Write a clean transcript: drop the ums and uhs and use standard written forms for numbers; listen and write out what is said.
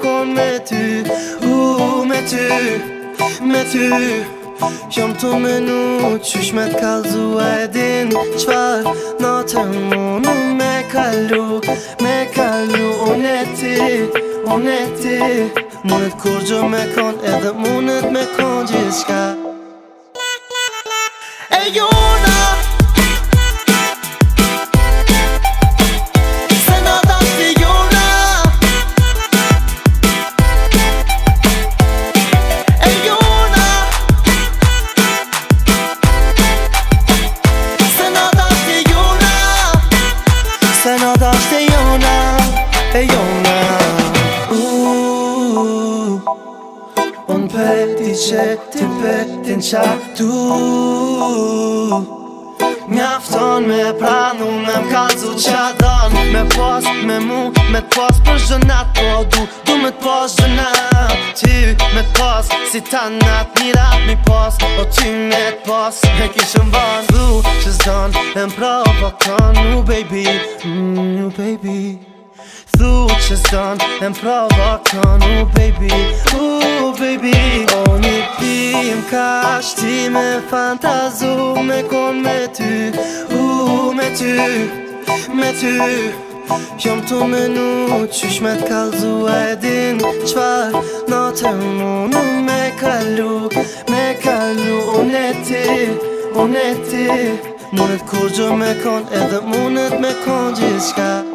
kon me ty, me ty, me ty. Jam të menu qysh me t'kallzu e din qfar natën munu me kalu Unë e ti Munët kur gjo me kon edhe munët me kon gjithshka E jona Se nata shti jona E jona Se nata shti jona Se nata shti jona E jona Unë peti që ti petin qa du Mjafton me pranu me m'kallzu qa dan Me pas me mu, me t'pas për zhënat Po du me t'pas zhënat Ty me t'pas si ta nat mirat mi pas O ty me t'pas me kishëm ban Du që zdan e m'provokon baby, baby Thu që zdan e m'provokon baby, baby O një pim ka shti me fantazu Me kon me ty, me ty, me ty Jam të menu qysh me t'kallzu e din qfar natën munu me kalu Unë e ti Munët kur gjo me kon edhe munët me kon gjithshka